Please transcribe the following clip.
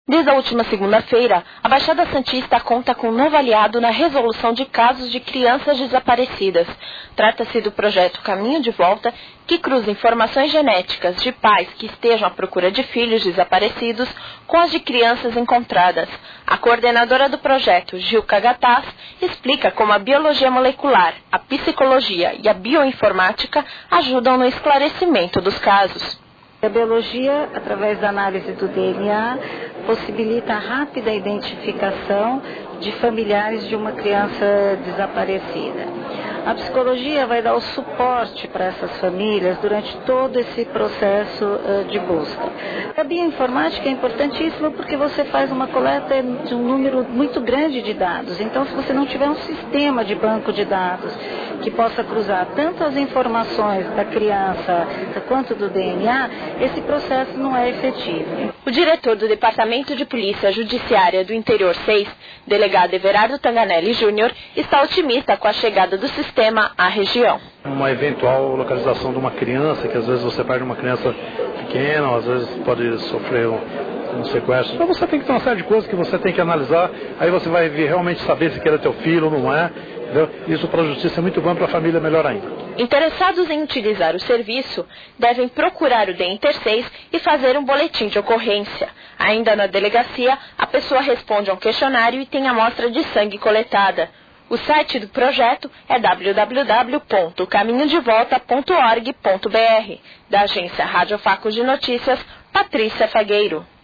Desde a última segunda-feira, a Baixada Santista conta com um novo aliado na resolução de casos de crianças desaparecidas. Trata-se do projeto Caminho de Volta, que cruza informações genéticas de pais que estejam à procura de filhos desaparecidos com as de crianças encontradas. A coordenadora do projeto, Gilca Gataz, explica como a biologia molecular, a psicologia e a bioinformática ajudam no esclarecimento dos casos. A biologia, através da análise do DNA, possibilita a rápida identificação de familiares de uma criança desaparecida. A psicologia vai dar o suporte para essas famílias durante todo esse processo de busca. A bioinformática é importantíssima porque você faz uma coleta de um número muito grande de dados. Então, se você não tiver um sistema de banco de dados que possa cruzar tanto as informações da criança quanto do DNA, esse processo não é efetivo. O diretor do Departamento de Polícia Judiciária do Interior 6, delegado Everardo Tanganelli Júnior, está otimista com a chegada do sistema à região. Uma eventual localização de uma criança, que às vezes você perde uma criança pequena, ou às vezes pode sofrer um sequestro. Então você tem que ter uma série de coisas que você tem que analisar, aí você vai realmente saber se aquele é teu filho ou não é. Entendeu? Isso para a justiça é muito bom, para a família melhor ainda. Interessados em utilizar o serviço devem procurar o DENTER 6 e fazer um boletim de ocorrência. Ainda na delegacia, a pessoa responde a um questionário e tem amostra de sangue coletada. O site do projeto é www.caminhodevolta.org.br. Da agência Rádio Facos de Notícias, Patrícia Fagueiro.